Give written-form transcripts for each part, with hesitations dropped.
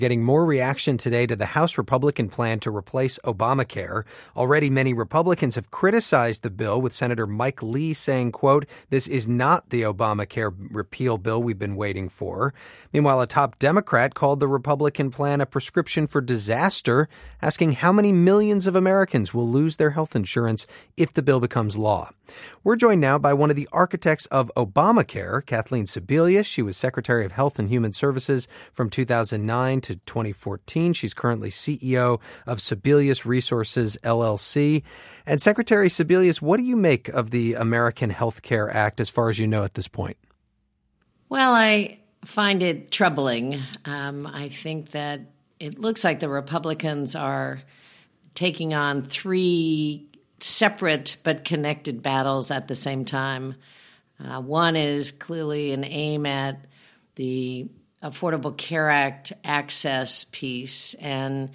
Getting more reaction today to the House Republican plan to replace Obamacare. Already many Republicans have criticized the bill, with Senator Mike Lee saying, quote, "This is not the Obamacare repeal bill we've been waiting for." Meanwhile, a top Democrat called the Republican plan a prescription for disaster, asking how many millions of Americans will lose their health insurance if the bill becomes law. We're joined now by one of the architects of Obamacare, Kathleen Sebelius. She was Secretary of Health and Human Services from 2009 to 2014. She's currently CEO of Sebelius Resources, LLC. And Secretary Sebelius, what do you make of the American Health Care Act as far as you know at this point? Well, I find it troubling. I think that it looks like the Republicans are taking on three separate but connected battles at the same time. One is clearly an aim at the Affordable Care Act access piece, and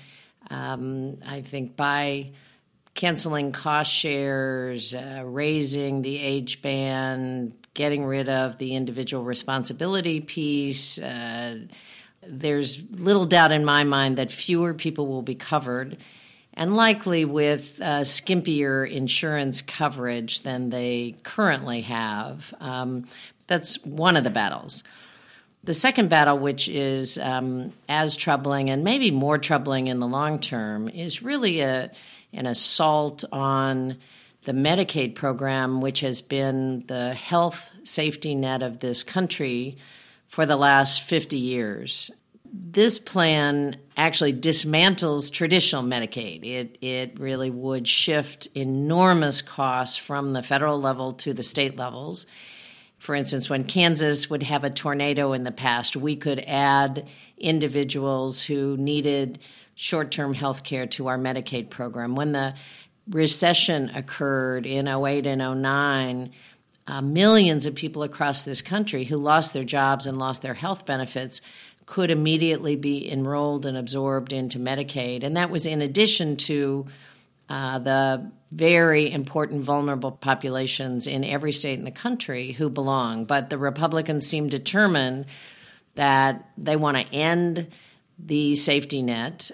I think by canceling cost shares, raising the age band, getting rid of the individual responsibility piece, there's little doubt in my mind that fewer people will be covered, and likely with skimpier insurance coverage than they currently have. That's one of the battles. The second battle, which is as troubling and maybe more troubling in the long term, is really an assault on the Medicaid program, which has been the health safety net of this country for the last 50 years. This plan actually dismantles traditional Medicaid. It really would shift enormous costs from the federal level to the state levels. For instance, when Kansas would have a tornado in the past, we could add individuals who needed short-term health care to our Medicaid program. When the recession occurred in 2008 and 2009, millions of people across this country who lost their jobs and lost their health benefits could immediately be enrolled and absorbed into Medicaid. And that was in addition to the very important vulnerable populations in every state in the country who belong. But the Republicans seem determined that they want to end the safety net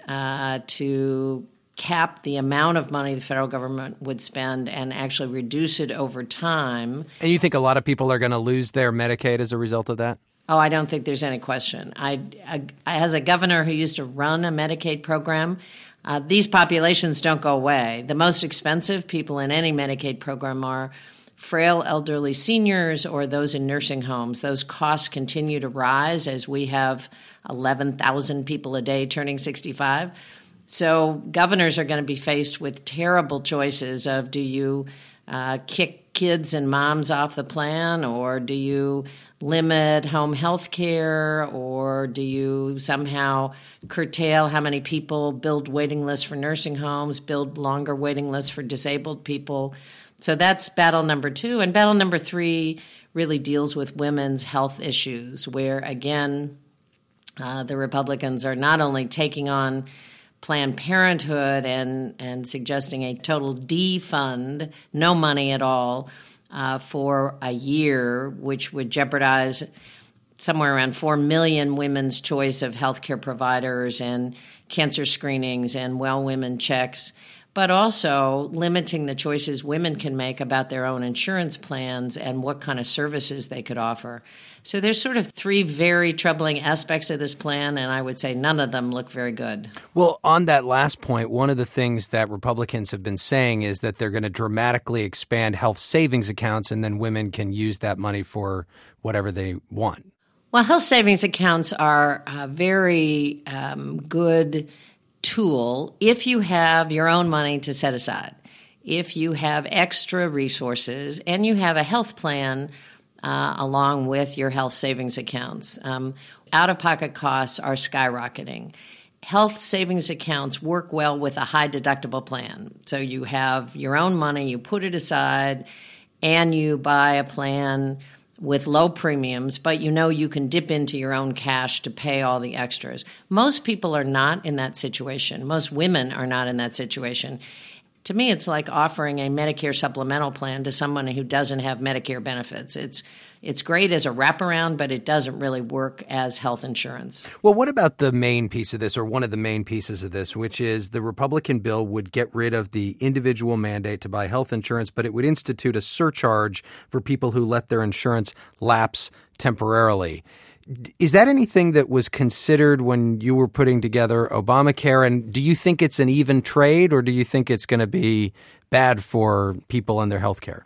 to cap the amount of money the federal government would spend and actually reduce it over time. And you think a lot of people are going to lose their Medicaid as a result of that? Oh, I don't think there's any question. As a governor who used to run a Medicaid program, these populations don't go away. The most expensive people in any Medicaid program are frail elderly seniors or those in nursing homes. Those costs continue to rise as we have 11,000 people a day turning 65. So governors are going to be faced with terrible choices of, do you kick kids and moms off the plan, or do you limit home health care, or do you somehow curtail how many people build waiting lists for nursing homes, build longer waiting lists for disabled people? So that's battle number two. And battle number three really deals with women's health issues, where, again, the Republicans are not only taking on Planned Parenthood and suggesting a total defund, no money at all, for a year, which would jeopardize somewhere around 4 million women's choice of healthcare providers and cancer screenings and well women checks, but also limiting the choices women can make about their own insurance plans and what kind of services they could offer. So there's sort of three very troubling aspects of this plan, and I would say none of them look very good. Well, on that last point, one of the things that Republicans have been saying is that they're going to dramatically expand health savings accounts, and then women can use that money for whatever they want. Well, health savings accounts are a very good tool if you have your own money to set aside, if you have extra resources, and you have a health plan along with your health savings accounts. Out-of-pocket costs are skyrocketing. Health savings accounts work well with a high deductible plan. So you have your own money, you put it aside, and you buy a plan with low premiums, but you know you can dip into your own cash to pay all the extras. Most people are not in that situation. Most women are not in that situation. To me, it's like offering a Medicare supplemental plan to someone who doesn't have Medicare benefits. It's great as a wraparound, but it doesn't really work as health insurance. Well, what about the main piece of this, or one of the main pieces of this, which is the Republican bill would get rid of the individual mandate to buy health insurance, but it would institute a surcharge for people who let their insurance lapse temporarily. Is that anything that was considered when you were putting together Obamacare? And do you think it's an even trade, or do you think it's going to be bad for people and their health care?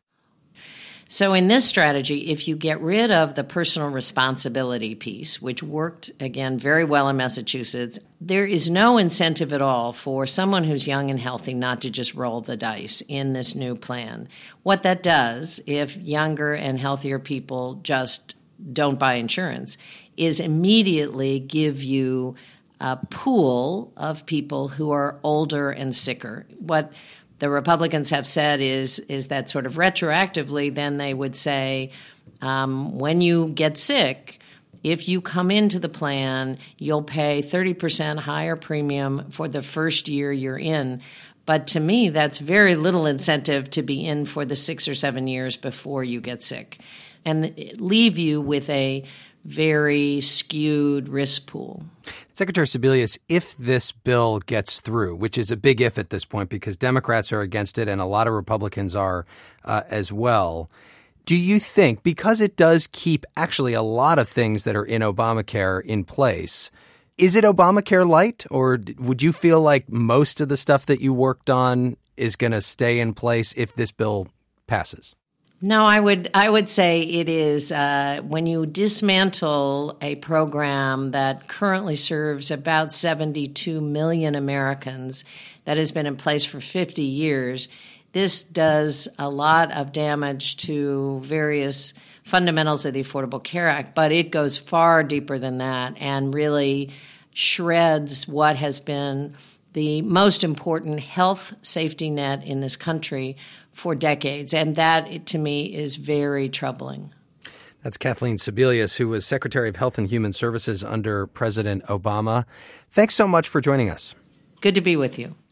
So in this strategy, if you get rid of the personal responsibility piece, which worked, again, very well in Massachusetts, there is no incentive at all for someone who's young and healthy not to just roll the dice in this new plan. What that does, if younger and healthier people just don't buy insurance, is immediately give you a pool of people who are older and sicker. What the Republicans have said is that sort of retroactively, then they would say, when you get sick, if you come into the plan, you'll pay 30% higher premium for the first year you're in. But to me, that's very little incentive to be in for the 6 or 7 years before you get sick, and leave you with a very skewed risk pool. Secretary Sebelius, if this bill gets through, which is a big if at this point because Democrats are against it and a lot of Republicans are as well, do you think, because it does keep actually a lot of things that are in Obamacare in place, is it Obamacare light, or would you feel like most of the stuff that you worked on is going to stay in place if this bill passes? No, I would say it is when you dismantle a program that currently serves about 72 million Americans that has been in place for 50 years, this does a lot of damage to various fundamentals of the Affordable Care Act, but it goes far deeper than that and really shreds what has been the most important health safety net in this country for decades. And that, to me, is very troubling. That's Kathleen Sebelius, who was Secretary of Health and Human Services under President Obama. Thanks so much for joining us. Good to be with you.